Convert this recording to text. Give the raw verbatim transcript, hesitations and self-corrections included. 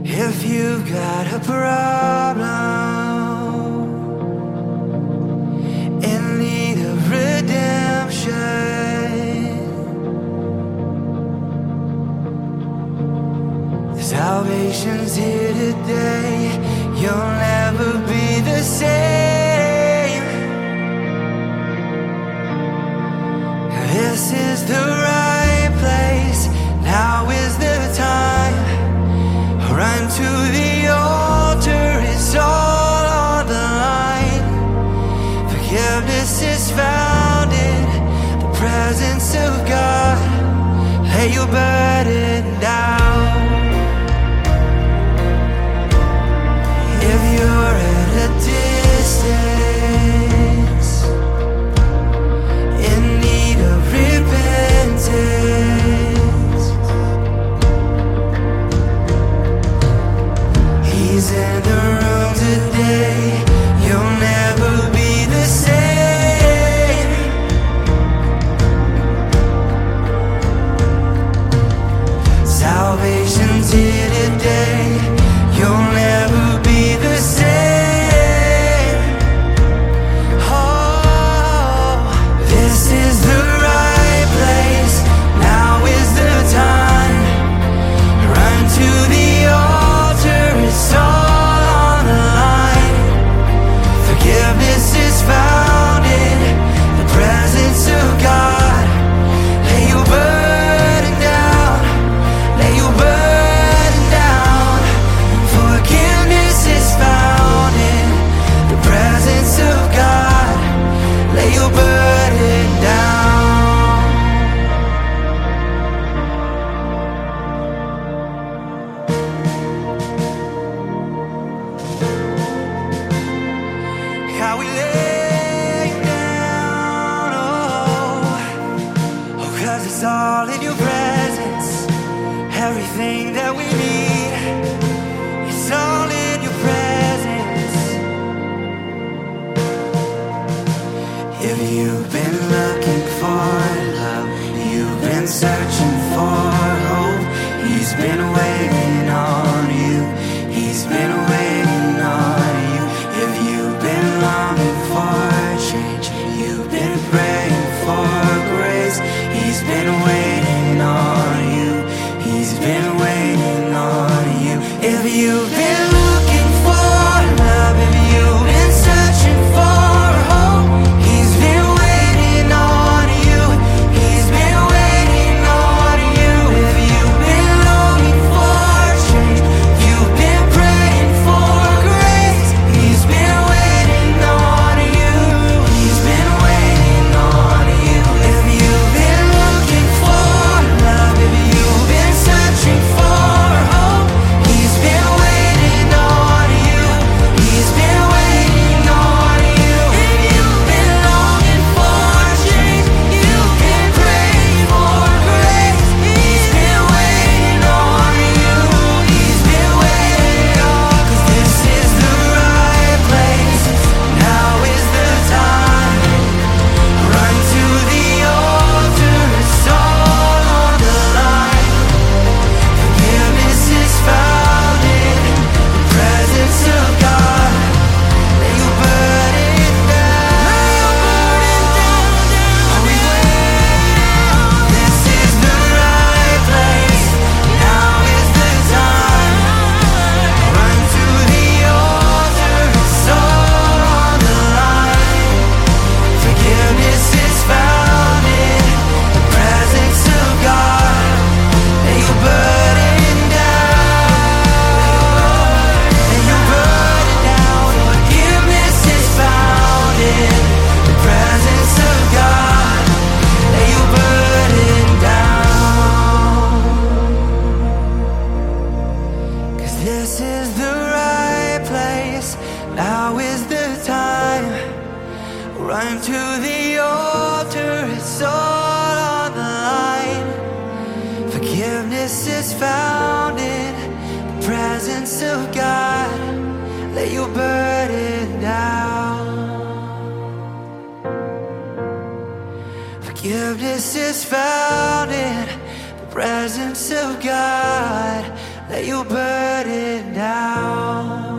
If you've got a problem in need of redemption, salvation's here today. You'll never be the same. This is the right place. Now is the time. Run to the altar, it's all on the line. Forgiveness is found in the presence of God. Lay your burden down. If you're at a distance, in need of repentance, He's in the room today. You'll never be the same. Salvation's here today. You'll never be the same. Oh, this is the right place. Now is the time. Run to the altar. It's all on the line. Forgiveness is found in the presence of God. Lay your burden down. Lay your burden down. Forgiveness is found in the presence of God. Lay your burden down. How we lay down, oh, oh, 'cause it's all in your presence. Everything that we need, it's all in your presence. If you've been looking for love, you've been searching for hope, He's been waiting on you. He's been waiting on you. If you've been longing for change, you've been praying for grace, He's been waiting on you. He's been waiting on you. If you've been looking for love, if you've been searching for hope, He's been waiting on you. He's been waiting on you. If you've been longing for change, you've been praying for grace, He's been waiting on you. He's been waiting on you. If you've been looking for love, if you've been searching for hope, He's been waiting on you. He's been waiting on you. If you've been longing for change, you've been praying for grace, He's been waiting on you. He's been waiting on, 'cause this is the right place. Now is the time. Run to the altar, it's all on the line. Forgiveness is found in the presence of God. Lay your burden down. Are we waiting? This is the right place. Now is the time. Run to the altar. It's all on the line. Forgiveness is found in the presence of God. Lay your burden down. Lay your burden down. Forgiveness is found in the presence of God. Lay your burden down. 'Cause this is the right place. Now is the time. Run to the altar. It's all on the line. Forgiveness is found in the presence of God. Lay your burden down. Forgiveness is found in the presence of God. lay your burden down.